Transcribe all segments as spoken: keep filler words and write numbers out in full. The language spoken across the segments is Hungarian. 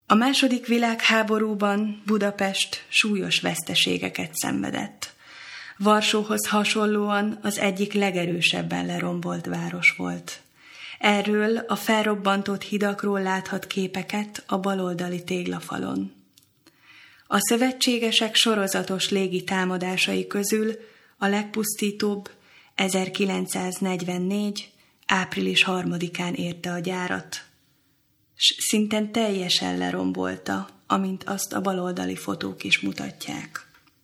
A második világháborúban Budapest súlyos veszteségeket szenvedett. Varsóhoz hasonlóan az egyik legerősebben lerombolt város volt. Erről a felrobbantott hidakról láthat képeket a baloldali téglafalon. A szövetségesek sorozatos légi támadásai közül a legpusztítóbb ezerkilencszáznegyvennégy. április harmadikán érte a gyárat, s szinten teljesen lerombolta, amint azt a baloldali fotók is mutatják.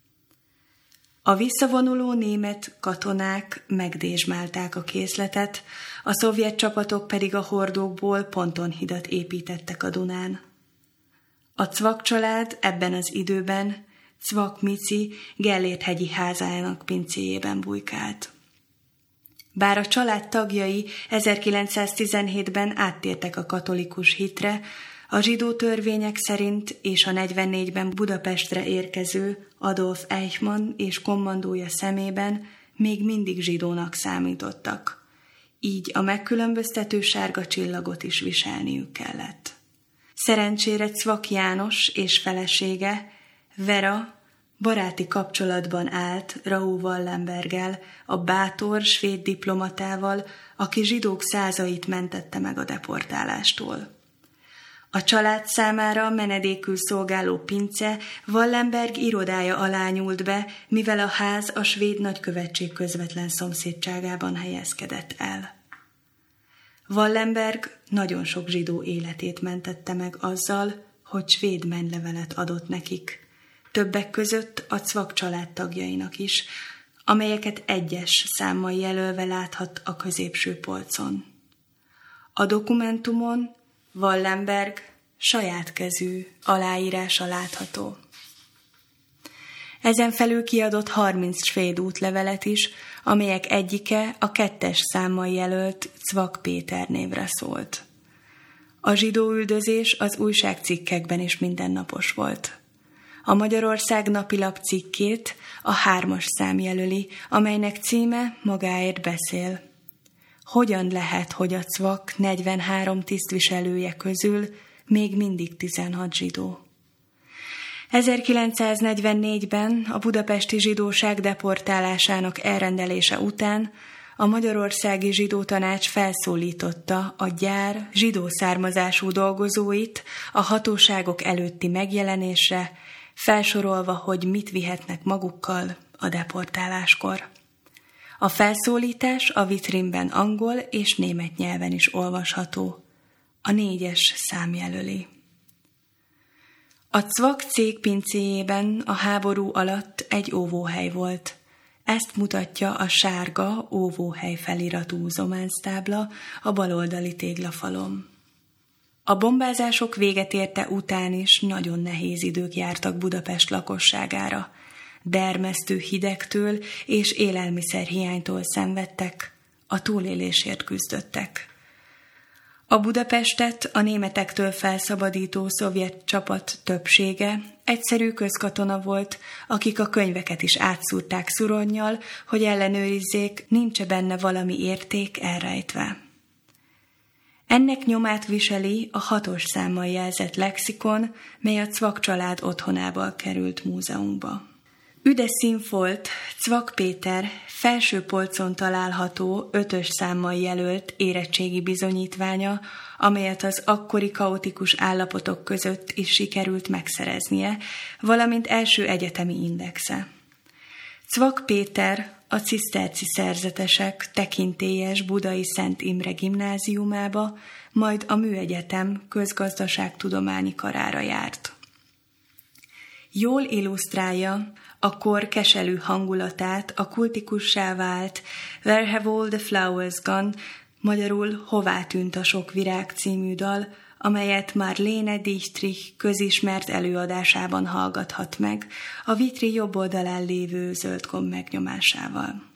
A visszavonuló német katonák megdésmálták a készletet, a szovjet csapatok pedig a hordókból pontonhidat építettek a Dunán. A Cvak család ebben az időben Cvak Mici Gellért-hegyi házának pincéjében bujkált. Bár a család tagjai ezerkilencszáztizenhétben áttértek a katolikus hitre, a zsidó törvények szerint és a negyvennégyben Budapestre érkező Adolf Eichmann és kommandója szemében még mindig zsidónak számítottak. Így a megkülönböztető sárga csillagot is viselniük kellett. Szerencsére Cvak János és felesége, Vera, baráti kapcsolatban állt Raoul Wallenberggel, a bátor svéd diplomatával, aki zsidók százait mentette meg a deportálástól. A család számára menedékül szolgáló pince Wallenberg irodája alá nyúlt be, mivel a ház a svéd nagykövetség közvetlen szomszédságában helyezkedett el. Wallenberg nagyon sok zsidó életét mentette meg azzal, hogy svéd menlevelet adott nekik, többek között a Cvak család tagjainak is, amelyeket egyes számmal jelölve láthat a középső polcon. A dokumentumon Wallenberg saját kezű aláírása látható. Ezen felül kiadott harminc svéd útlevelet is, amelyek egyike a kettes számmal jelölt Cvak Péter névre szólt. A zsidó üldözés az újságcikkekben is mindennapos volt. A Magyarország napilap cikkét a hármas szám jelöli, amelynek címe magáért beszél. Hogyan lehet, hogy a Cvak negyvenhárom tisztviselője közül még mindig tizenhat zsidó? ezerkilencszáznegyvennégyben a budapesti zsidóság deportálásának elrendelése után a Magyarországi Zsidó Tanács felszólította a gyár zsidó származású dolgozóit a hatóságok előtti megjelenésre, felsorolva, hogy mit vihetnek magukkal a deportáláskor. A felszólítás a vitrínben angol és német nyelven is olvasható. A négyes szám jelöli. A Cvak cég pincéjében a háború alatt egy óvóhely volt. Ezt mutatja a sárga óvóhely feliratú zománctábla a baloldali téglafalon. A bombázások véget érte után is nagyon nehéz idők jártak Budapest lakosságára. Dermesztő hidegtől és élelmiszerhiánytól szenvedtek, a túlélésért küzdöttek. A Budapestet a németektől felszabadító szovjet csapat többsége egyszerű közkatona volt, akik a könyveket is átszúrták szuronnyal, hogy ellenőrizzék, nincs-e benne valami érték elrejtve. Ennek nyomát viseli a hatos számmal jelzett lexikon, mely a Cvak család otthonából került múzeumba. Üde színfolt Cvak Péter felső polcon található ötös számmal jelölt érettségi bizonyítványa, amelyet az akkori kaotikus állapotok között is sikerült megszereznie, valamint első egyetemi indexe. Cvak Péter a ciszterci szerzetesek tekintélyes budai Szent Imre gimnáziumába, majd a Műegyetem közgazdaságtudományi karára járt. Jól illusztrálja a kor keselű hangulatát a kultikussá vált Where Have All the Flowers Gone, magyarul Hová tűnt a sok virág című dal, amelyet Marlene Dietrich közismert előadásában hallgathat meg, a vitri jobb oldalán lévő zöld gomb megnyomásával.